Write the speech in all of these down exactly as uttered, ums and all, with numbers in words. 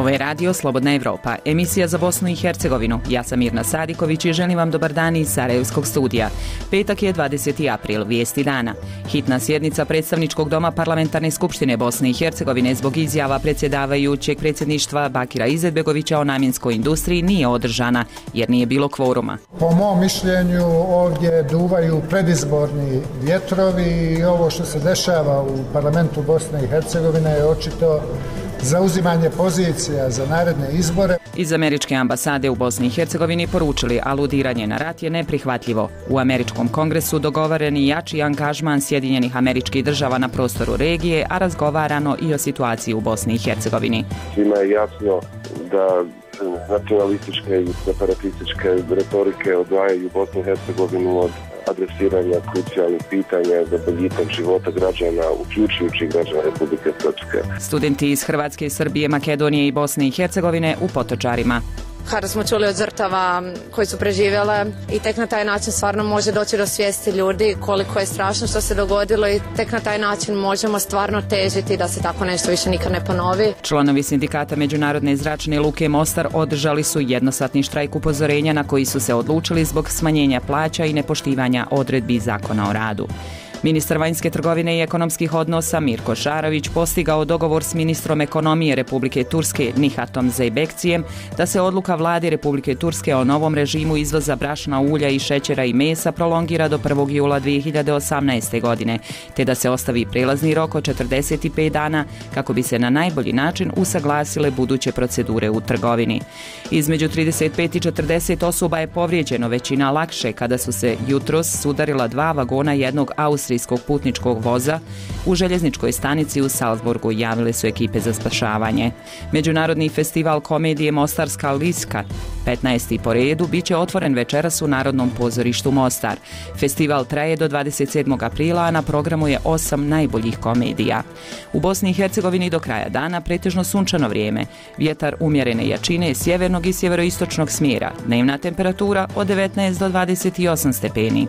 Ovo je radio Slobodna Evropa, emisija za Bosnu i Hercegovinu. Ja sam Mirna Sadiković i želim vam dobar dan iz Sarajevskog studija. Petak je dvadeseti april, vijesti dana. Hitna sjednica Predstavničkog doma Parlamentarne skupštine Bosne i Hercegovine zbog izjava predsjedavajućeg predsjedništva Bakira Izetbegovića o namjenskoj industriji nije održana jer nije bilo kvoruma. Po mom mišljenju ovdje duvaju predizborni vjetrovi i ovo što se dešava u parlamentu Bosne i Hercegovine je očito zauzimanje pozicija za naredne izbore. Iz američke ambasade u Bosni i Hercegovini poručili aludiranje na rat je neprihvatljivo. U američkom kongresu dogovoren je jači angažman Sjedinjenih Američkih Država na prostoru regije, a razgovarano i o situaciji u Bosni i Hercegovini. Svima je jasno da nacionalističke i separatističke retorike odvajaju Bosnu i Hercegovinu od adresiranja krucijalnih pitanja za boljitak života građana, uključujući građana Republike Srpske. Studenti iz Hrvatske, Srbije, Makedonije i Bosne i Hercegovine u Potočarima. Kada smo čuli od žrtava koji su preživjele i tek na taj način stvarno može doći do svijesti ljudi koliko je strašno što se dogodilo i tek na taj način možemo stvarno težiti da se tako nešto više nikad ne ponovi. Članovi sindikata Međunarodne zračne luke Mostar održali su jednosatni štrajk upozorenja na koji su se odlučili zbog smanjenja plaća i nepoštivanja odredbi Zakona o radu. Ministar vanjske trgovine i ekonomskih odnosa Mirko Šarović postigao dogovor s ministrom ekonomije Republike Turske Nihatom Zeybekcijem da se odluka vlade Republike Turske o novom režimu izvoza brašna, ulja i šećera i mesa prolongira do prvog jula dvije hiljade osamnaeste. godine, te da se ostavi prelazni rok od četrdeset pet dana kako bi se na najbolji način usaglasile buduće procedure u trgovini. Između trideset pet i četrdeset osoba je povrijeđeno, većina lakše, kada su se jutros sudarila dva vagona jednog austrijskog putničkog voza u željezničkoj stanici u Salzburgu, javile su ekipe za spašavanje. Međunarodni festival komedije Mostarska Liska, petnaesti po redu, bit će otvoren večeras u Narodnom pozorištu Mostar. Festival traje do dvadeset sedmog aprila, a na programu je osam najboljih komedija. U Bosni i Hercegovini do kraja dana pretežno sunčano vrijeme. Vjetar umjerene jačine sjevernog i sjeveroistočnog smjera. Dnevna temperatura od devetnaest do dvadeset osam stepeni.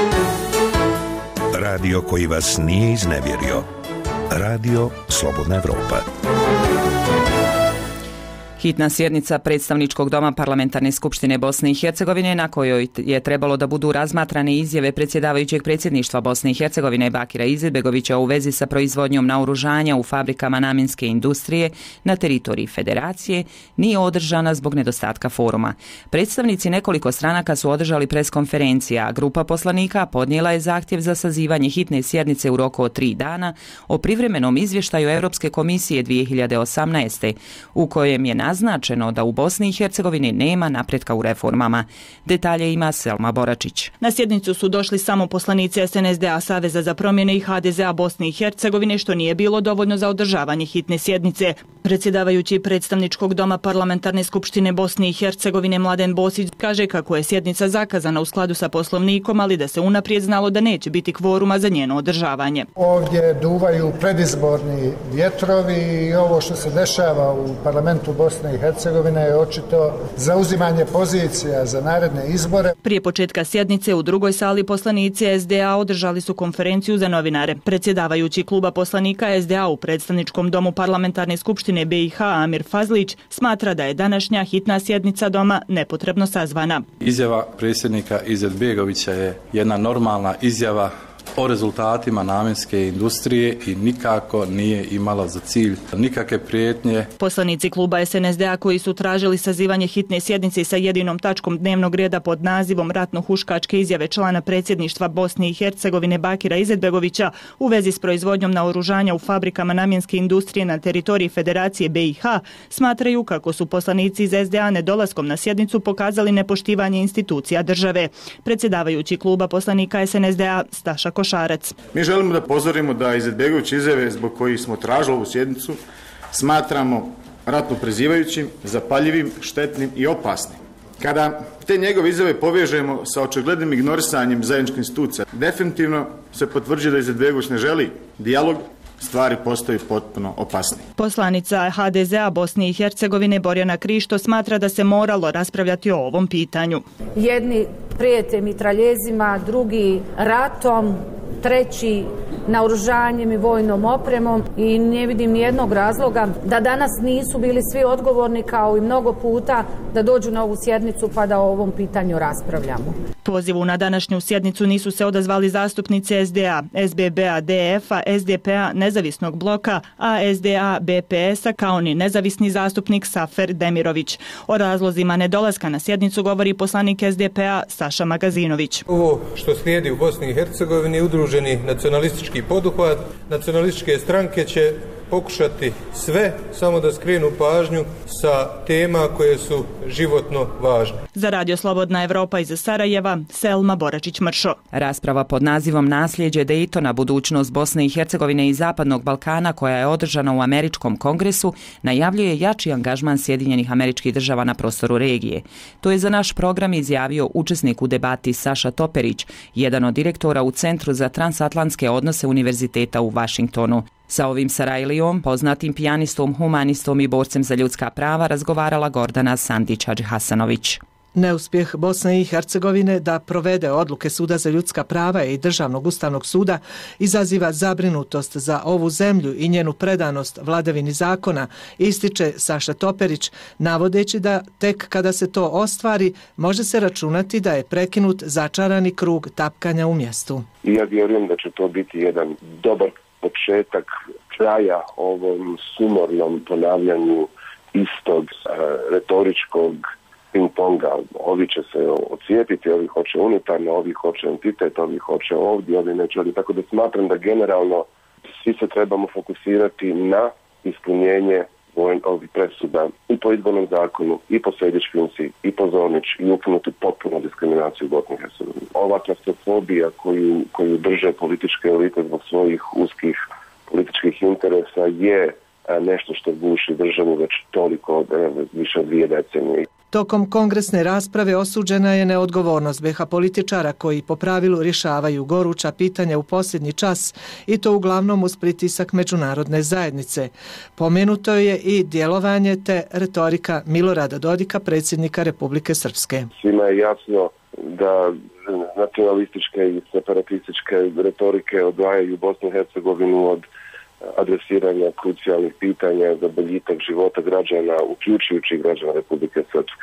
Radio koji vas nije iznevjerio. Radio Slobodna Evropa. Hitna sjednica Predstavničkog doma Parlamentarne skupštine Bosne i Hercegovine, na kojoj je trebalo da budu razmatrane izjave predsjedavajućeg predsjedništva Bosne i Hercegovine Bakira Izetbegovića u vezi sa proizvodnjom naoružanja u fabrikama namjenske industrije na teritoriji Federacije, nije održana zbog nedostatka foruma. Predstavnici nekoliko stranaka su održali preskonferencije, a grupa poslanika podnijela je zahtjev za sazivanje hitne sjednice u roku od tri dana o privremenom izvještaju Europske komisije dvije hiljade osamnaeste. u kojem je naznačeno da u Bosni i Hercegovini nema napretka u reformama. Detalje ima Selma Boračić. Na sjednicu su došli samo poslanici S N S D A Saveza za promjene i H D Z A Bosne i Hercegovine, što nije bilo dovoljno za održavanje hitne sjednice. Predsjedavajući Predstavničkog doma Parlamentarne skupštine Bosne i Hercegovine Mladen Bosić kaže kako je sjednica zakazana u skladu sa Poslovnikom, ali da se unaprijed znalo da neće biti kvoruma za njeno održavanje. Ovdje duvaju predizborni vjetrovi i ovo što se dešava u parlamentu Bosne i Hercegovine je očito zauzimanje pozicija za naredne izbore. Prije početka sjednice u drugoj sali poslanici S D A održali su konferenciju za novinare. Predsjedavajući kluba poslanika S D A u Predstavničkom domu Parlamentarne skupštine B i H Amir Fazlić smatra da je današnja hitna sjednica doma nepotrebno sazvana. Izjava predsjednika Izetbegovića je jedna normalna izjava o rezultatima namjenske industrije i nikako nije imala za cilj nikakve prijetnje. Poslanici kluba S N S D A koji su tražili sazivanje hitne sjednice sa jedinom tačkom dnevnog reda pod nazivom ratno-huškačke izjave člana predsjedništva Bosne i Hercegovine Bakira Izetbegovića u vezi s proizvodnjom naoružanja u fabrikama namjenske industrije na teritoriji Federacije B i H, smatraju kako su poslanici iz S D A nedolaskom na sjednicu pokazali nepoštivanje institucija države. Predsjedavajući kluba poslanika S N S D A Staša Košarac. Mi želimo da pozorimo da Izetbegović izjave zbog kojih smo tražili ovu sjednicu smatramo ratno prezivajućim, zapaljivim, štetnim i opasnim. Kada te njegove izjave povežemo sa očiglednim ignorisanjem zajedničkih institucija, definitivno se potvrđuje da Izetbegović ne želi dijalog, stvari postaju potpuno opasne. Poslanica H D Z A Bosne i Hercegovine Borjana Krišto smatra da se moralo raspravljati o ovom pitanju. Jedni prijete mitraljezima, drugi ratom, treći naoružanjem i vojnom opremom i ne vidim nijednog razloga da danas nisu bili svi odgovorni kao i mnogo puta da dođu na ovu sjednicu pa da o ovom pitanju raspravljamo. Pozivu na današnju sjednicu nisu se odazvali zastupnici S D A, S B B-a, D F-a, S D P-a, Nezavisnog bloka, A S D A, B P S-a kao ni nezavisni zastupnik Safer Demirović. O razlozima nedolaska na sjednicu govori poslanik S D P-a Saša Magazinović. Ovo što slijedi u Bosni i Hercegovini, udruženi nacionalistički poduhvat, nacionalističke stranke će pokušati sve samo da skrenu pažnju sa tema koje su životno važne. Za Radio Slobodna Evropa iz Sarajeva, Selma Boračić-Mršo. Rasprava pod nazivom Nasljeđe Dejtona, budućnost Bosne i Hercegovine i Zapadnog Balkana, koja je održana u Američkom kongresu, najavljuje jači angažman Sjedinjenih Američkih Država na prostoru regije. To je za naš program izjavio učesnik u debati Saša Toperić, jedan od direktora u Centru za transatlantske odnose Univerziteta u Vašingtonu. Sa ovim Sarajlijom, poznatim pijanistom, humanistom i borcem za ljudska prava, razgovarala Gordana Sandić-Hadžihasanović. Neuspjeh Bosne i Hercegovine da provede odluke Suda za ljudska prava i Državnog ustavnog suda izaziva zabrinutost za ovu zemlju i njenu predanost vladavini zakona, ističe Saša Toperić, navodeći da tek kada se to ostvari može se računati da je prekinut začarani krug tapkanja u mjestu. I ja vjerujem da će to biti jedan dobar početak kraja ovom sumornom ponavljanju istog uh, retoričkog ping-ponga. Ovi će se ocijepiti, ovi hoće unitarno, ovi hoće entitet, ovi hoće ovdje, ovi neće ovdje. Tako da smatram da generalno svi se trebamo fokusirati na ispunjenje ovih presuda i po izbornom zakonu, i po Sejdić-Finci, i po Zornić, i ukinuti potpuno diskriminaciju u Bosni i Hercegovini. Ova klasofobija koju, koju drže političke elite zbog svojih uskih političkih interesa je nešto što guši državu već toliko, više od dvije decenije. Tokom kongresne rasprave osuđena je neodgovornost B iH političara koji po pravilu rješavaju goruća pitanja u posljednji čas i to uglavnom uz pritisak međunarodne zajednice. Pomenuto je i djelovanje te retorika Milorada Dodika, predsjednika Republike Srpske. Svima je jasno da nacionalističke i separatističke retorike odvajaju Bosnu i Hercegovinu od adresiranja krucijalnih pitanja za boljitak života građana, uključujući građana Republike Srpske.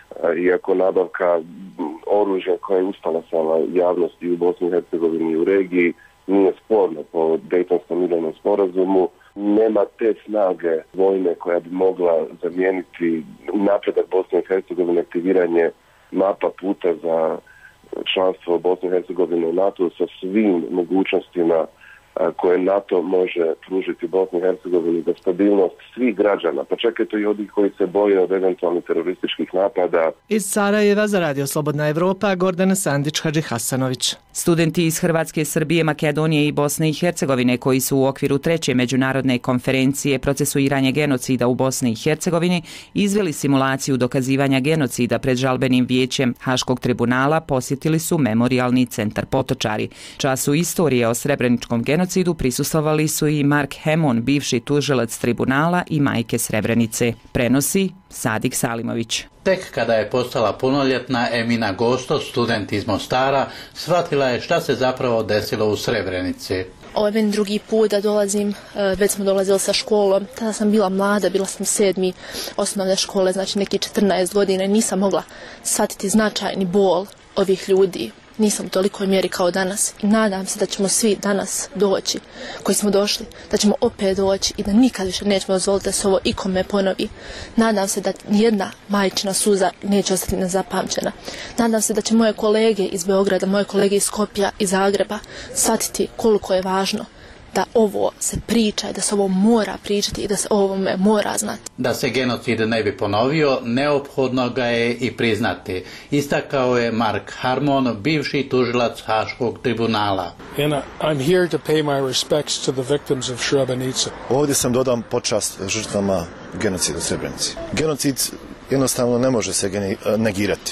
Iako nabavka oružja koja je uspala sama javnosti u Bosni i Hercegovini i u regiji nije sporno po Dejtonskom mirovnom sporazumu, nema te snage vojne koja bi mogla zamijeniti napredak Bosne i Hercegovine, aktiviranje mapa puta za članstvo Bosne i Hercegovine u NATO sa svim mogućnostima koje NATO može pružiti Bosni i Hercegovini za stabilnost svih građana, pa čak i to i oni koji se boje od eventualnih terorističkih napada. Iz Sarajeva za Radio Slobodna Evropa, Gordana Sandić-Hadžihasanović. Studenti iz Hrvatske, Srbije, Makedonije i Bosne i Hercegovine koji su u okviru treće međunarodne konferencije procesuiranje genocida u Bosni i Hercegovini izveli simulaciju dokazivanja genocida pred žalbenim vijećem Haškog tribunala posjetili su Memorijalni centar Potočari. Času istorije o srebreničkom genocidu prisustvovali su i Mark Hemon, bivši tužilac tribunala i majke Srebrenice. Prenosi Sadik Salimović. Tek kada je postala punoljetna, Emina Gosto, student iz Mostara, shvatila je šta se zapravo desilo u Srebrenici. Ovo je meni drugi put da dolazim, već smo dolazili sa školom, tada sam bila mlada, bila sam sedmi osnovne škole, znači neki četrnaest godina i nisam mogla shvatiti značajni bol ovih ljudi. Nisam u tolikoj mjeri kao danas i nadam se da ćemo svi danas doći, koji smo došli, da ćemo opet doći i da nikad više nećemo dozvoliti da se ovo ikome ponovi. Nadam se da nijedna majčina suza neće ostati nezapamćena. Nadam se da će moje kolege iz Beograda, moje kolege iz Skopja i Zagreba shvatiti koliko je važno da ovo se priča i da se ovo mora pričati i da se ovome mora znati. Da se genocid ne bi ponovio, neophodno ga je i priznati. Istakao je Mark Harmon, bivši tužilac Haškog tribunala. And I'm here to pay my respects to the victims of Srebrenica. Ovdje sam dodam počast žrtvama genocida u Srebrenici. Genocid jednostavno ne može se negirati.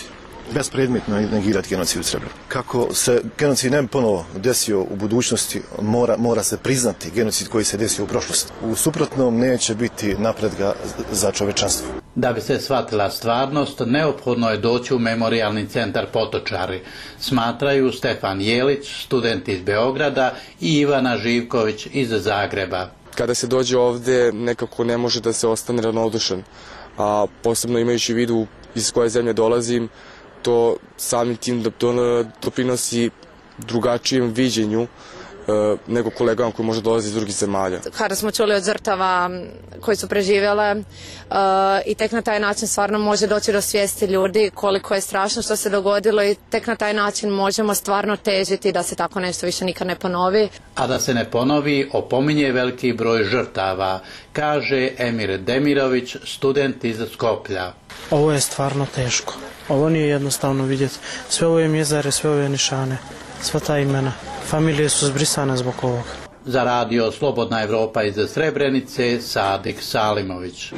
bespredmetno negirati genocid u Srebrenici. Kako se genocid ne bi ponovo desio u budućnosti, mora, mora se priznati genocid koji se desio u prošlosti. U suprotnom neće biti napretka za čovečanstvo. Da bi se shvatila stvarnost, neophodno je doći u Memorijalni centar Potočari, smatraju Stefan Jelić, student iz Beograda, i Ivana Živković iz Zagreba. Kada se dođe ovdje, nekako ne može da se ostane ravnodušan, a posebno imajući vidu iz koje zemlje dolazim, to samim tim doprinosi drugačijem viđenju nego kolegama koji možda dolazi iz drugih zemalja. Kada smo čuli od žrtava koji su preživjele uh, i tek na taj način stvarno može doći do svijesti ljudi koliko je strašno što se dogodilo i tek na taj način možemo stvarno težiti da se tako nešto više nikad ne ponovi. A da se ne ponovi, opominje veliki broj žrtava, kaže Emir Demirović, student iz Skoplja. Ovo je stvarno teško. Ovo nije jednostavno vidjeti. Sve ove mjezare, sve ove nišane, sva ta imena. Familije su zbrisane zbog ovoga. Za radio Slobodna Evropa iz Srebrenice, Sadik Salimović.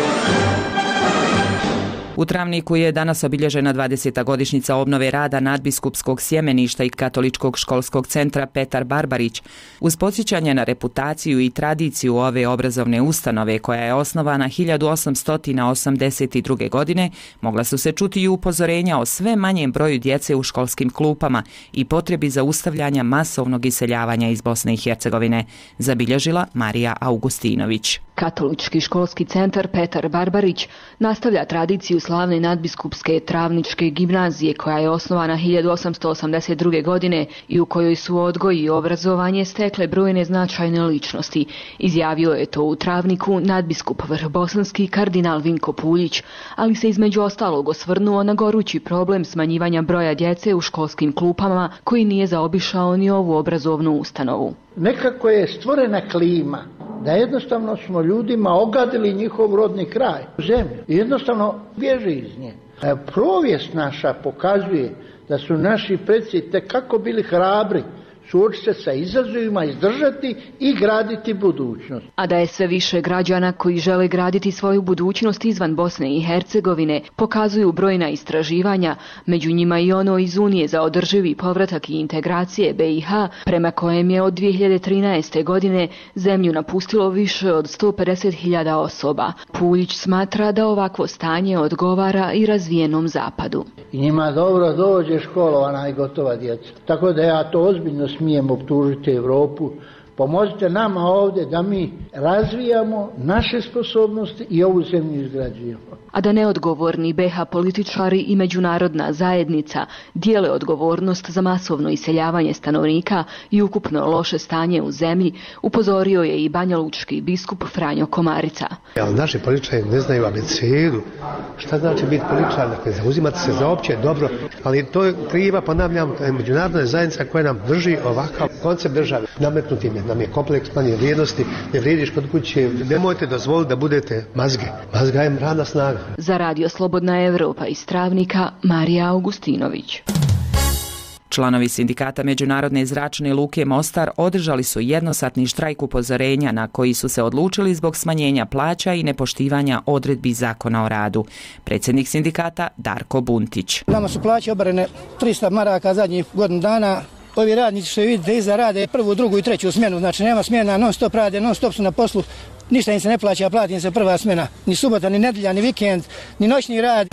U Travniku je danas obilježena dvadeseta godišnjica obnove rada nadbiskupskog sjemeništa i katoličkog školskog centra Petar Barbarić. Uz podsjećanje na reputaciju i tradiciju ove obrazovne ustanove, koja je osnovana hiljadu osamsto osamdeset druge. godine, mogla su se čuti i upozorenja o sve manjem broju djece u školskim klupama i potrebi zaustavljanja masovnog iseljavanja iz Bosne i Hercegovine, zabilježila Marija Augustinović. Katolički školski centar Petar Barbarić nastavlja tradiciju slavne nadbiskupske Travničke gimnazije, koja je osnovana hiljadu osamsto osamdeset druge. godine i u kojoj su odgoj i obrazovanje stekle brojne značajne ličnosti. Izjavio je to u Travniku nadbiskup vrhbosanski kardinal Vinko Puljić, ali se između ostalog osvrnuo na gorući problem smanjivanja broja djece u školskim klupama, koji nije zaobišao ni ovu obrazovnu ustanovu. Nekako je stvorena klima da jednostavno smo ljudima ogadili njihov rodni kraj, zemlju, i jednostavno bježe iz nje. Povijest naša pokazuje da su naši preci tekako bili hrabri suočiti se sa izazovima, izdržati i graditi budućnost. A da je sve više građana koji žele graditi svoju budućnost izvan Bosne i Hercegovine, pokazuju brojna istraživanja, među njima i ono iz Unije za održivi povratak i integracije B i H, prema kojem je od dvije hiljade trinaeste. godine zemlju napustilo više od sto pedeset hiljada osoba. Puljić smatra da ovakvo stanje odgovara i razvijenom zapadu. I njima dobro dođe školovana i gotova djeca. Tako da ja to ozbiljno smijem optužiti Europu. Pomozite nama ovdje da mi razvijamo naše sposobnosti i ovu zemlju izgrađujemo. A da neodgovorni B H političari i međunarodna zajednica dijele odgovornost za masovno iseljavanje stanovnika i ukupno loše stanje u zemlji, upozorio je i banjalučki biskup Franjo Komarica. Ja, naši političari ne znaju abecedu. Šta znači biti političar? Dakle, zauzimati se za opće dobro, ali to je kriva, ponavljam, međunarodna zajednica koja nam drži ovakav koncept države. Nametnuti im je, nam je kompleks manje vrijednosti, ne vrijediš kod kuće, nemojte dozvoliti da budete mazge. Mazga je radna snaga. Za radio Slobodna Evropa iz Travnika, Marija Augustinović. Članovi sindikata Međunarodne zračne luke Mostar održali su jednosatni štrajk upozorenja na koji su se odlučili zbog smanjenja plaća i nepoštivanja odredbi Zakona o radu. Predsjednik sindikata Darko Buntić. Nama su plaće obarene tristo maraka zadnjih godinu dana. Ovi radnici što vidite iza rade prvu, drugu i treću smjenu, znači nema smjena, non stop rade, non stop su na poslu, ništa im se ne plaća, plati im se prva smjena, ni subota, ni nedjelja, ni vikend, ni noćni rad.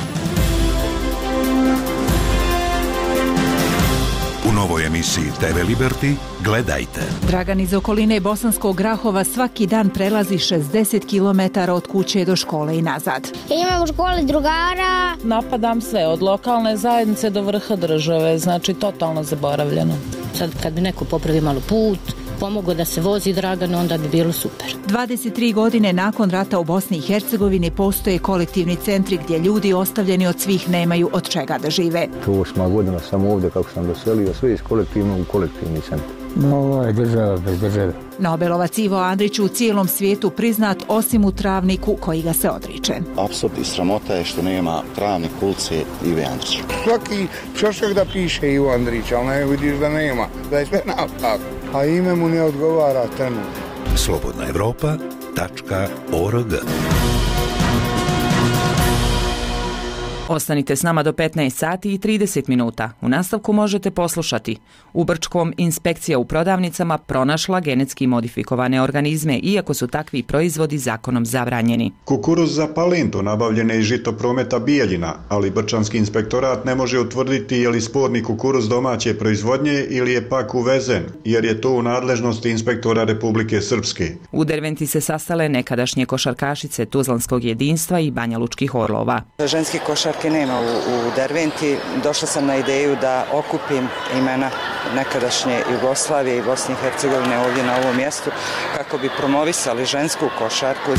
U novoj emisiji T V Liberty gledajte. Dragan iz okoline Bosanskog Grahova svaki dan prelazi šezdeset kilometara od kuće do škole i nazad. Ja imam u školi drugara. Napadam sve, od lokalne zajednice do vrha države, znači totalno zaboravljeno. Sad kad bi neko popravi malo put, pomogao da se vozi Dragan, onda bi bilo super. dvadeset tri godine nakon rata u Bosni i Hercegovini postoje kolektivni centri gdje ljudi ostavljeni od svih nemaju od čega da žive. To osma godina sam ovdje kako sam doselio, sve iz kolektivnog u kolektivni centar. No, ovo je država bez države. Nobelovac Ivo Andrić u cijelom svijetu priznat osim u Travniku koji ga se odriče. Apsurd i sramota je što nema Travnik ulice Ive Andrića. Svaki čošak da piše Ivo Andrić, ali ne vidiš da nema, da je sve napak, a ime mu ne odgovara trenutno. Slobodna Evropa tačka org Ostanite s nama do petnaest sati i trideset minuta. U nastavku možete poslušati. U Brčkom inspekcija u prodavnicama pronašla genetski modifikovane organizme, iako su takvi proizvodi zakonom zabranjeni. Kukuruz za palintu nabavljen je iz žito prometa Bijeljina, ali Brčanski inspektorat ne može utvrditi je li sporni kukuruz domaće proizvodnje ili je pak uvezen, jer je to u nadležnosti inspektora Republike Srpske. U Derventi se sastale nekadašnje košarkašice Tuzlanskog jedinstva i Banja Lučkih Orlova. Ženske košarke nema u, u Derventi. Došla sam na ideju da okupim imena nekadašnje Jugoslavije i Bosne i Hercegovine ovdje na ovom mjestu kako bi promovisali žensku košarku.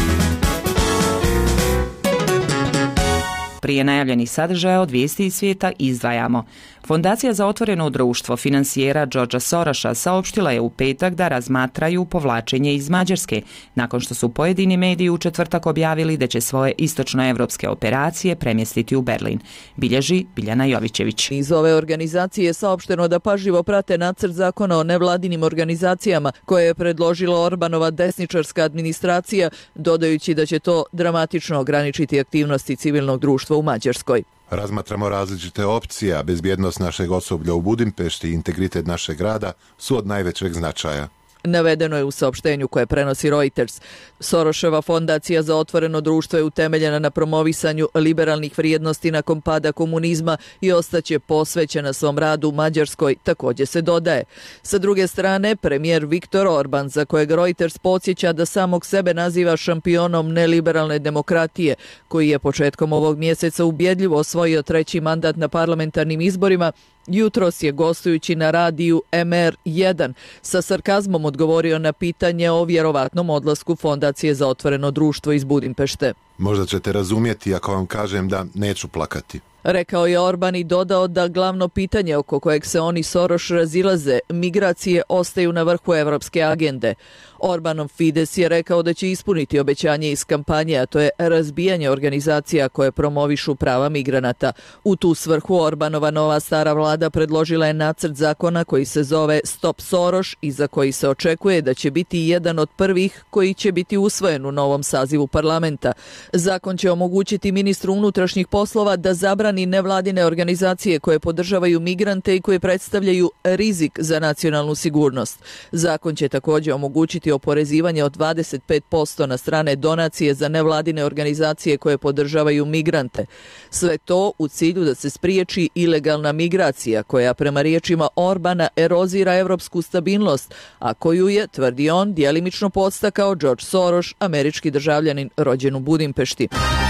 Prije najavljenih sadržaja od vijesti iz svijeta izdvajamo. Fondacija za otvoreno društvo finansijera Georgea Sorosa saopštila je u petak da razmatraju povlačenje iz Mađarske, nakon što su pojedini mediji u četvrtak objavili da će svoje istočnoevropske operacije premjestiti u Berlin. Bilježi Biljana Jovićević. Iz ove organizacije je saopšteno da pažljivo prate nacrt zakona o nevladinim organizacijama koje je predložila Orbanova desničarska administracija, dodajući da će to dramatično ograničiti aktivnosti civilnog društva u Mađarskoj. Razmatramo različite opcije, a bezbjednost našeg osoblja u Budimpešti i integritet našeg grada su od najvećeg značaja. Navedeno je u saopštenju koje prenosi Reuters. Soroševa fondacija za otvoreno društvo je utemeljena na promovisanju liberalnih vrijednosti nakon pada komunizma i ostaće posvećena svom radu u Mađarskoj, također se dodaje. Sa druge strane, premijer Viktor Orban, za kojeg Reuters podsjeća da samog sebe naziva šampionom neliberalne demokratije, koji je početkom ovog mjeseca ubjedljivo osvojio treći mandat na parlamentarnim izborima, jutros je gostujući na radiju M R jedan sa sarkazmom odgovorio na pitanje o vjerovatnom odlasku Fondacije za otvoreno društvo iz Budimpešte. Možda ćete razumjeti ako vam kažem da neću plakati. Rekao je Orban i dodao da glavno pitanje oko kojeg se oni Soroš razilaze, migracije, ostaju na vrhu evropske agende. Orbanov Fides je rekao da će ispuniti obećanje iz kampanje, a to je razbijanje organizacija koje promovišu prava migranata. U tu svrhu Orbanova nova stara vlada predložila je nacrt zakona koji se zove Stop Soroš i za koji se očekuje da će biti jedan od prvih koji će biti usvojen u novom sazivu parlamenta. Zakon će omogućiti ministru unutrašnjih poslova da zabrani nevladine organizacije koje podržavaju migrante i koje predstavljaju rizik za nacionalnu sigurnost. Zakon će također omogućiti oporezivanje od dvadeset pet posto na strane donacije za nevladine organizacije koje podržavaju migrante. Sve to u cilju da se spriječi ilegalna migracija koja prema riječima Orbana erozira evropsku stabilnost, a koju je, tvrdi on, djelimično podstakao George Soros, američki državljanin rođen u Budimpešti.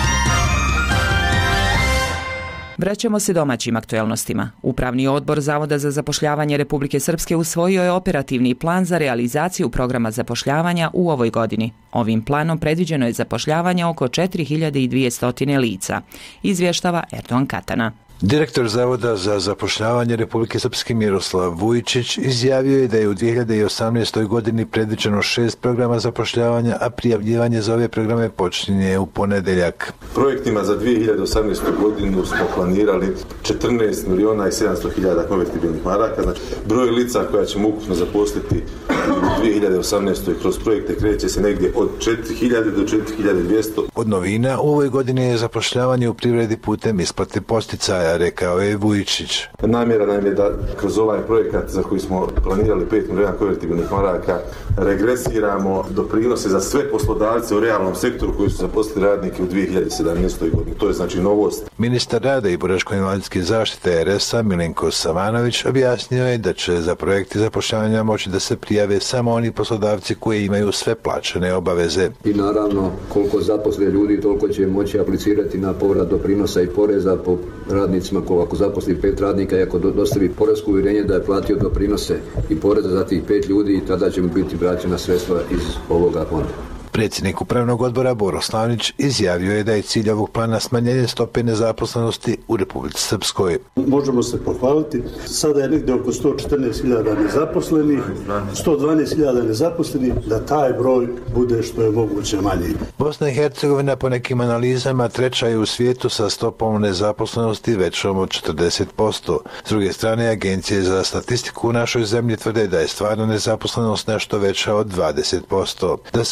Vraćamo se domaćim aktuelnostima. Upravni odbor Zavoda za zapošljavanje Republike Srpske usvojio je operativni plan za realizaciju programa zapošljavanja u ovoj godini. Ovim planom predviđeno je zapošljavanje oko četiri hiljade dvjesto lica, izvještava Erdogan Katana. Direktor Zavoda za zapošljavanje Republike Srpske Miroslav Vujčić izjavio je da je u dvije hiljade osamnaestoj godini predviđeno šest programa zapošljavanja, a prijavljivanje za ove programe počinje u ponedeljak. Projektima za dvije hiljade osamnaestu godinu smo planirali četrnaest miliona i sedamsto hiljada konvertibilnih maraka. Znači, broj lica koja ćemo ukupno zaposliti u dvije hiljade osamnaestoj kroz projekte kreće se negdje od četiri hiljade do četiri hiljade dvjesto. Od novina u ovoj godini je zapošljavanje u privredi putem isplate posticaja, rekao je Vujčić. Namjera nam je da kroz ovaj projekat za koji smo planirali pet miliona konvertibilnih maraka regresiramo doprinose za sve poslodavce u realnom sektoru koji su zaposlili radnike u dvije hiljade sedamnaestoj godini. To je znači novost. Ministar rada i boračko-invalidske zaštite R S A Milenko Savanović objasnio je da će za projekti zapošljavanja moći da se prijave samo oni poslodavci koji imaju sve plaćene obaveze. I naravno koliko zaposle ljudi toliko će moći aplicirati na povrat doprinosa i poreza po radnicima. Ako zaposli pet radnika i ako dostavi poresko uvjerenje da je platio doprinose i poreza za tih pet ljudi, tada će mu biti vraćena sredstva iz ovoga fonda. Predsjednik upravnog odbora Boro Slavnić izjavio je da je cilj ovog plana smanjenje stope nezaposlenosti u Republici Srpskoj. Možemo se pohvaliti, sada je negdje oko sto četrnaest hiljada nezaposlenih, sto dvanaest hiljada nezaposlenih, da taj broj bude što je moguće manji. Bosna i Hercegovina po nekim analizama treća je u svijetu sa stopom nezaposlenosti većom od četrdeset posto. S druge strane, agencije za statistiku u našoj zemlji tvrde da je stvarna nezaposlenost nešto veća od dvadeset posto. Da se opšte izbor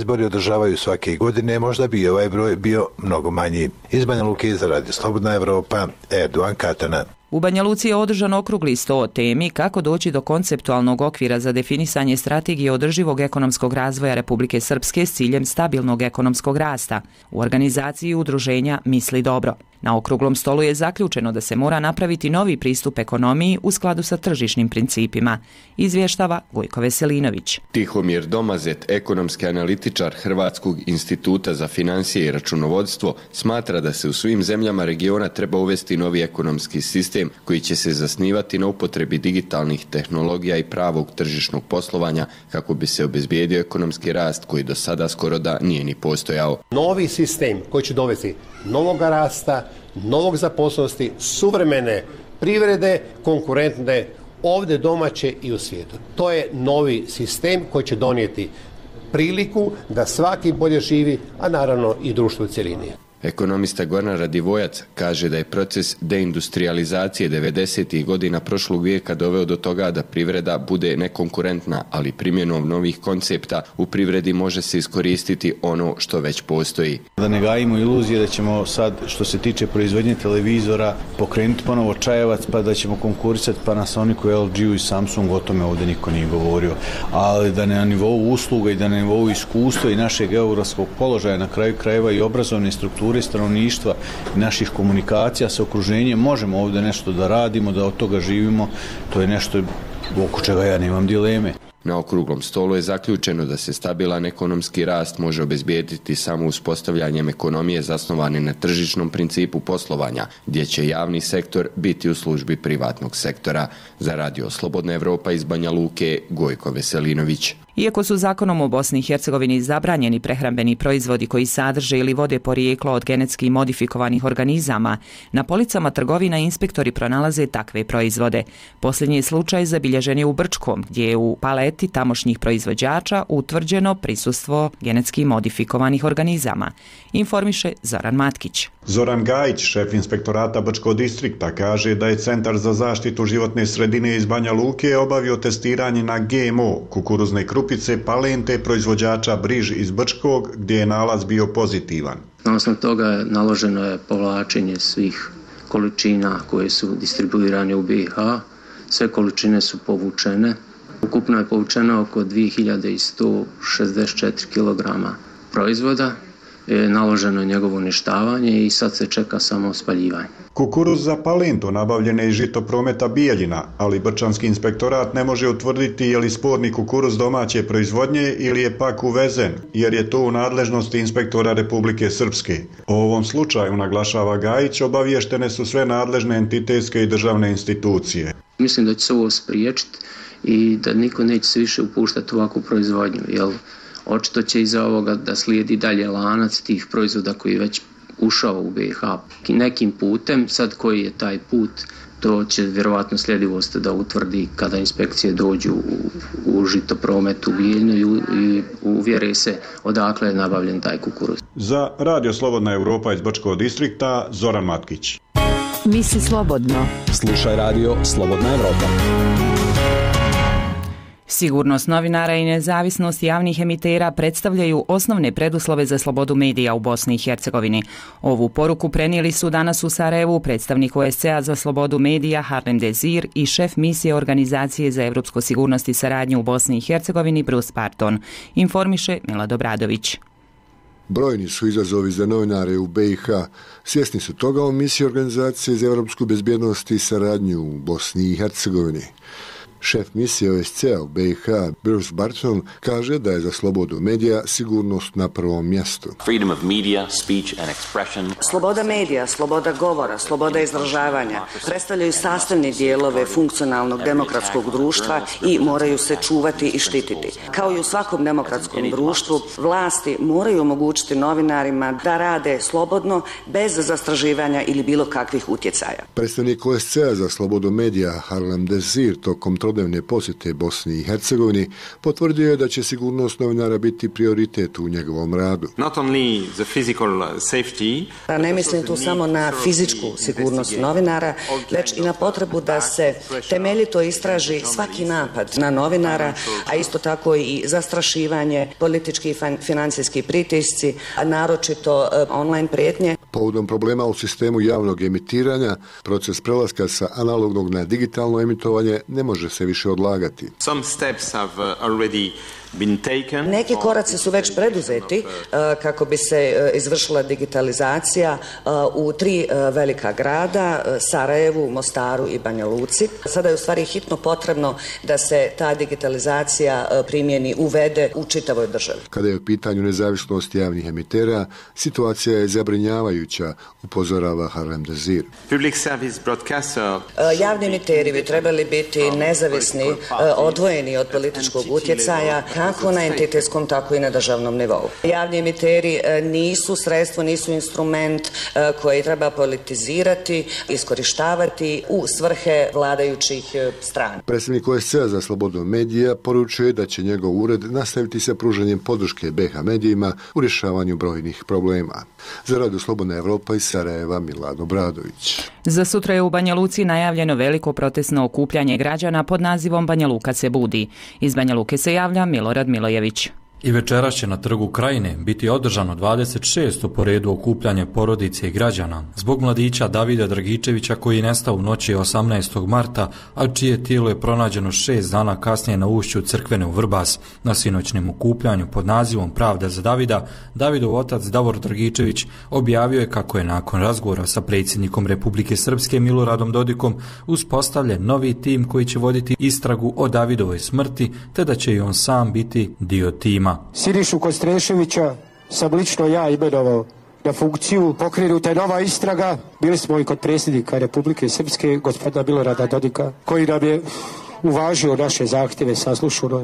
izbori održavaju svake godine, možda bi ovaj broj bio mnogo manji. Iz Banja Luke za Radio Slobodna Evropa, Erdogan Katana. U Banja Luci je održan okrugli sto o temi kako doći do konceptualnog okvira za definisanje strategije održivog ekonomskog razvoja Republike Srpske s ciljem stabilnog ekonomskog rasta u organizaciji udruženja Misli dobro. Na okruglom stolu je zaključeno da se mora napraviti novi pristup ekonomiji u skladu sa tržišnim principima, izvještava Gojko Veselinović. Tihomir Domazet, ekonomski analitičar Hrvatskog instituta za financije i računovodstvo, smatra da se u svim zemljama regiona treba uvesti novi ekonomski sistem koji će se zasnivati na upotrebi digitalnih tehnologija i pravog tržišnog poslovanja kako bi se obezbijedio ekonomski rast koji do sada skoro da nije ni postojao. Novi sistem koji će dovesti novog rasta, novog zaposlenosti, suvremene privrede, konkurentne ovdje domaće i u svijetu. To je novi sistem koji će donijeti priliku da svaki bolje živi, a naravno i društvo u cjelini. Ekonomista Goran Radivojac kaže da je proces deindustrializacije devedesetih godina prošlog vijeka doveo do toga da privreda bude nekonkurentna, ali primjenom novih koncepta u privredi može se iskoristiti ono što već postoji. Da ne gajimo iluzije da ćemo sad, što se tiče proizvodnje televizora, pokrenuti ponovo Čajevac pa da ćemo konkurisati Panasonicu, L G-u i Samsungu, o tome ovdje niko nije govorio. Ali da na nivou usluga i da na nivou iskustva i našeg geografskog položaja, na kraju krajeva i obrazovne strukture stanovništva i naših komunikacija sa okruženjem možemo ovdje nešto da radimo, da od toga živimo, to je nešto oko čega ja nemam dileme. Na okruglom stolu je zaključeno da se stabilan ekonomski rast može obezbijediti samo uspostavljanjem ekonomije zasnovane na tržišnom principu poslovanja, gdje će javni sektor biti u službi privatnog sektora. Za Radio Slobodna Evropa iz Banja Luke, Gojko Veselinović. Iako su zakonom u Bosni i Hercegovini zabranjeni prehrambeni proizvodi koji sadrže ili vode porijeklo od genetski modifikovanih organizama, na policama trgovina inspektori pronalaze takve proizvode. Posljednji slučaj zabilježen je u Brčkom, gdje je u paleti tamošnjih proizvođača utvrđeno prisustvo genetski modifikovanih organizama, informiše Zoran Matkić. Zoran Gajić, šef inspektorata Brčkog distrikta, kaže da je Centar za zaštitu životne sredine iz Banja Luke obavio testiranje na G M O kukuruzne krupice Palente proizvođača Briž iz Brčkog, gdje je nalaz bio pozitivan. Na osnovu toga naloženo je povlačenje svih količina koje su distribuirane u B i H. Sve količine su povučene. Ukupno je povučeno oko dvije hiljade sto šezdeset četiri kilograma proizvoda. Je naloženo njegovo uništavanje i sad se čeka samo spaljivanje. Kukuruz za Palentu nabavljen je iz Žitoprometa Bijeljina, ali Brčanski inspektorat ne može utvrditi je li sporni kukuruz domaće proizvodnje ili je pak uvezen, jer je to u nadležnosti inspektora Republike Srpske. O ovom slučaju, naglašava Gajić, obaviještene su sve nadležne entitetske i državne institucije. Mislim da će se ovo spriječiti i da niko neće se više upuštati u ovakvu proizvodnju, jer očito će iza ovoga da slijedi dalje lanac tih proizvoda koji je već ušao u B i H nekim putem. Sad koji je taj put, to će vjerovatno sljedivost da utvrdi kada inspekcije dođu u, u Žitopromet u Bijeljinu i, i uvjere se odakle je nabavljen taj kukuruz. Za Radio Slobodna Evropa iz Brčkog distrikta, Zoran Matkić. Misli slobodno. Slušaj Radio Slobodna Evropa. Sigurnost novinara i nezavisnost javnih emitera predstavljaju osnovne preduslove za slobodu medija u Bosni i Hercegovini. Ovu poruku prenijeli su danas u Sarajevu predstavnik O S C-a za slobodu medija Harlem Desir i šef misije Organizacije za evropsku sigurnost i saradnju u Bosni i Hercegovini Bruce Parton, informiše Milad Obradović. Brojni su izazovi za novinare u B i H. Svjesni su toga u misiji Organizacije za evropsku bezbjednost i saradnju u Bosni i Hercegovini. Šef misije O S C-a u B i H, Bruce Barton, kaže da je za slobodu medija sigurnost na prvom mjestu. Freedom of media, speech and expression. Sloboda medija, sloboda govora, sloboda izražavanja predstavljaju sastavni dijelove funkcionalnog demokratskog društva i moraju se čuvati i štititi. Kao i u svakom demokratskom društvu, vlasti moraju omogućiti novinarima da rade slobodno, bez zastraživanja ili bilo kakvih utjecaja. Predstavnik O S C-a za slobodu medija Harlem Desir tokom trodnevne posjete Bosni i Hercegovini, potvrdio je da će sigurnost novinara biti prioritet u njegovom radu. Ne mislim tu samo na fizičku sigurnost novinara, već i na potrebu da se temeljito istraži svaki napad na novinara, a isto tako i zastrašivanje, politički i financijski pritisci, a naročito online prijetnje. Povodom problema u sistemu javnog emitiranja, proces prelaska sa analognog na digitalno emitovanje ne može se više odlagati. Neki koraci su već preduzeti kako bi se izvršila digitalizacija u tri velika grada, Sarajevu, Mostaru i Banja Luci. Sada je u stvari hitno potrebno da se ta digitalizacija primjeni, uvede u čitavoj državi. Kada je u pitanju nezavisnost javnih emitera, situacija je zabrinjavajuća, upozorava Harlem Dezir. Javni emiteri bi trebali biti nezavisni, odvojeni od političkog utjecaja, kako na entitetskom, tako i na državnom nivou. Javni emiteri nisu sredstvo, nisu instrument koji treba politizirati, iskorištavati u svrhe vladajućih strana. Predsjednik O S C-a za slobodu medija poručuje da će njegov ured nastaviti sa pružanjem podrške B H medijima u rješavanju brojnih problema. Za Radio Slobodna Evropa iz Sarajeva, Milad Obradović. Za sutra je u Banja Luci najavljeno veliko protestno okupljanje građana pod nazivom Banja Luka se budi. Iz Banja Luke se javlja Milorad Milojević. I večeras će na Trgu Krajine biti održano dvadeset šesto po redu okupljanje porodice i građana zbog mladića Davida Dragičevića koji je nestao u noći osamnaestog marta, a čije tijelo je pronađeno šest dana kasnije na ušću Crkvene u Vrbas. Na sinoćnem okupljanju pod nazivom Pravda za Davida, Davidov otac Davor Dragičević objavio je kako je nakon razgovora sa predsjednikom Republike Srpske Miloradom Dodikom uspostavljen novi tim koji će voditi istragu o Davidovoj smrti, te da će i on sam biti dio tima. Sinišu Kostreševića sam lično ja imenovao na funkciju, pokrenuta je nova istraga. Bili smo i kod predsjednika Republike Srpske, gospodina Milorada Dodika, koji nam je uvažio naše zahtjeve, saslušao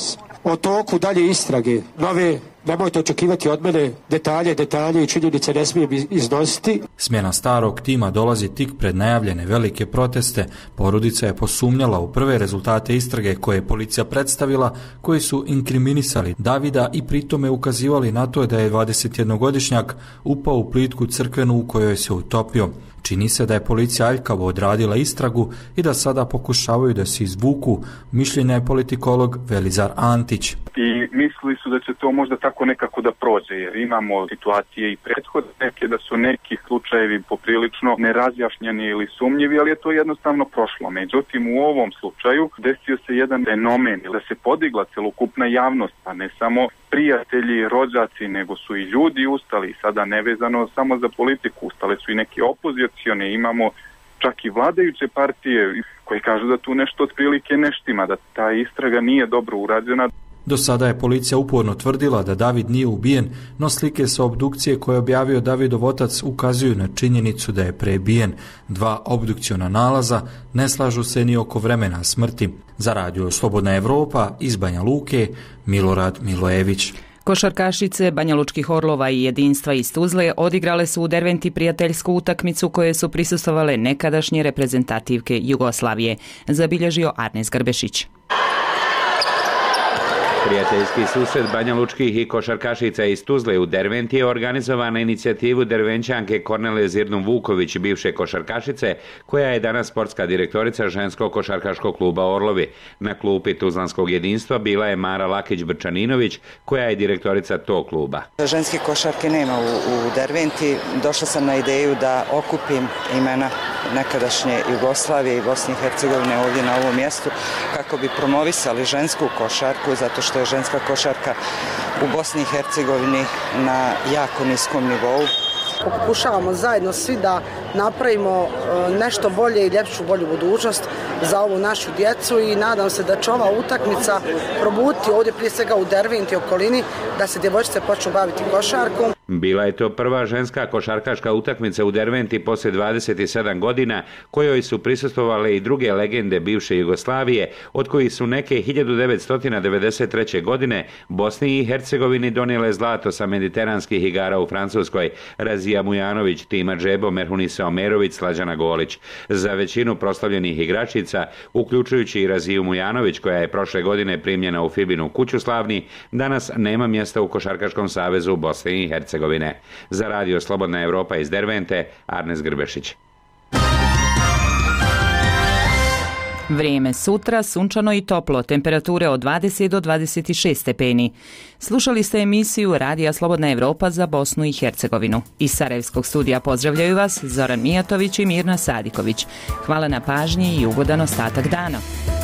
o toku dalje istrage. Nove, nemojte očekivati od mene detalje, detalje i činjenice ne smijem iznositi. Smjena starog tima dolazi tik pred najavljene velike proteste. Porodica je posumnjala u prve rezultate istrage koje je policija predstavila, koji su inkriminisali Davida i pritome ukazivali na to da je dvadesetjednogodišnjak upao u plitku Crkvenu u kojoj se utopio. Čini se da je policija aljkavo odradila istragu i da sada pokušavaju da se izvuku, mišljenja je politikolog Velizar Antić. I mislili su da će to možda tako nekako da prođe, jer imamo situacije i prethodne neke da su neki slučajevi poprilično nerazjašnjeni ili sumnjivi, ali je to jednostavno prošlo. Međutim, u ovom slučaju desio se jedan fenomen, da se podigla celokupna javnost, pa ne samo prijatelji, rođaci, nego su i ljudi ustali, sada nevezano samo za politiku, ustale su i neke opozicione, imamo čak i vladajuće partije koji kažu da tu nešto otprilike neštima, da ta istraga nije dobro urađena. Do sada je policija uporno tvrdila da David nije ubijen, no slike sa obdukcije koje je objavio Davidov otac ukazuju na činjenicu da je prebijen. Dva obdukciona nalaza ne slažu se ni oko vremena smrti. Za Radio Slobodna Evropa iz Banja Luke, Milorad Milojević. Košarkašice Banjalučkih Orlova i Jedinstva iz Tuzle odigrale su u Derventi prijateljsku utakmicu koje su prisustvovale nekadašnje reprezentativke Jugoslavije, zabilježio Arnes Grbešić. Prijateljski susret banjalučkih i košarkašica iz Tuzle u Derventi je organizovan na inicijativu Dervenčanke Kornele Zirnum Vuković, bivše košarkašice, koja je danas sportska direktorica ženskog košarkaškog kluba Orlovi. Na klupi Tuzlanskog jedinstva bila je Mara Lakić-Brčaninović, koja je direktorica tog kluba. Ženske košarke nema u, u Derventi. Došla sam na ideju da okupim imena nekadašnje Jugoslavije i Bosne i Hercegovine ovdje na ovom mjestu kako bi promovisali žensku košarku, zato što je ženska košarka u Bosni i Hercegovini na jako niskom nivou. Pokušavamo zajedno svi da napravimo nešto bolje i ljepšu, bolju budućnost za ovu našu djecu i nadam se da će ova utakmica probuditi ovdje prije svega u Derventi okolini da se djevojčice počnu baviti košarkom. Bila je to prva ženska košarkaška utakmica u Derventi poslije dvadeset sedam godina, kojoj su prisustvovale i druge legende bivše Jugoslavije, od kojih su neke hiljadu devetsto devedeset treće. godine Bosni i Hercegovini donijele zlato sa mediteranskih igara u Francuskoj. Razija Mujanović, Tima Džebo, Merhunisa Milica Omerović, Slađana Golić. Za većinu proslavljenih igračica, uključujući i Raziju Mujanović, koja je prošle godine primljena u Fibinu kuću slavni, danas nema mjesta u Košarkaškom savezu Bosne i Hercegovine. Za radio Slobodna Evropa iz Dervente, Arnes Grbešić. Vrijeme sutra, sunčano i toplo, temperature od dvadeset do dvadeset šest stepeni. Slušali ste emisiju Radija Slobodna Evropa za Bosnu i Hercegovinu. Iz Sarajevskog studija pozdravljaju vas Zoran Mijatović i Mirna Sadiković. Hvala na pažnji i ugodan ostatak dana.